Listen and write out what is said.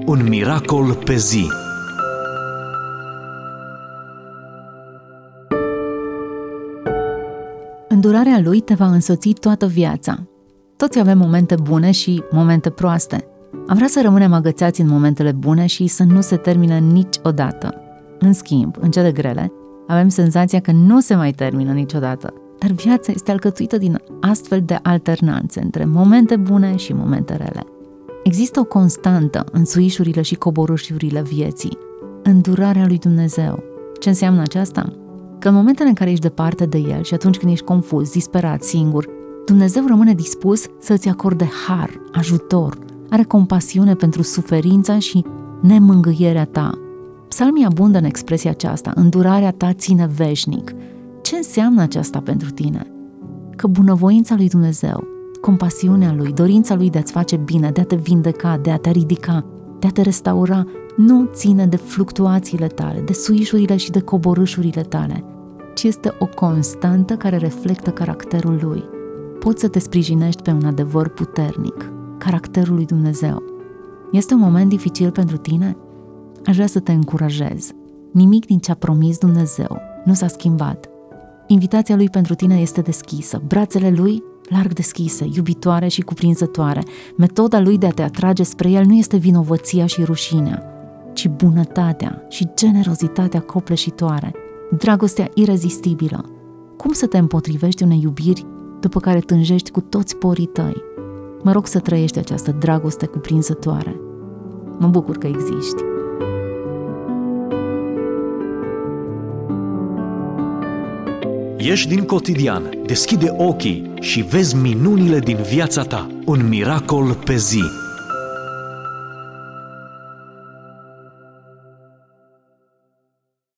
Un miracol pe zi. Îndurarea Lui te va însoți toată viața. Toți avem momente bune și momente proaste. Am vrea să rămânem agățați în momentele bune și să nu se termine niciodată. În schimb, în cele grele, avem senzația că nu se mai termină niciodată. Dar viața este alcătuită din astfel de alternanțe între momente bune și momente rele. Există o constantă în suișurile și coborâșurile vieții, îndurarea lui Dumnezeu. Ce înseamnă aceasta? Că în momentele în care ești departe de El și atunci când ești confuz, disperat, singur, Dumnezeu rămâne dispus să îți acorde har, ajutor, are compasiune pentru suferința și nemângâierea ta. Psalmii abundă în expresia aceasta, îndurarea ta ține veșnic. Ce înseamnă aceasta pentru tine? Că bunăvoința lui Dumnezeu, compasiunea Lui, dorința Lui de a-ți face bine, de a te vindeca, de a te ridica, de a te restaura, nu ține de fluctuațiile tale, de suișurile și de coborâșurile tale, ci este o constantă care reflectă caracterul Lui. Poți să te sprijinești pe un adevăr puternic, caracterul lui Dumnezeu. Este un moment dificil pentru tine? Aș vrea să te încurajez. Nimic din ce a promis Dumnezeu nu s-a schimbat. Invitația Lui pentru tine este deschisă, brațele Lui larg deschise, iubitoare și cuprinzătoare. Metoda Lui de a te atrage spre El nu este vinovăția și rușinea, ci bunătatea și generozitatea copleșitoare, dragostea irezistibilă. Cum să te împotrivești unei iubiri după care tânjești cu toți porii tăi? Mă rog să trăiești această dragoste cuprinzătoare. Mă bucur că existi. Ieși din cotidian, deschide ochii și vezi minunile din viața ta. Un miracol pe zi.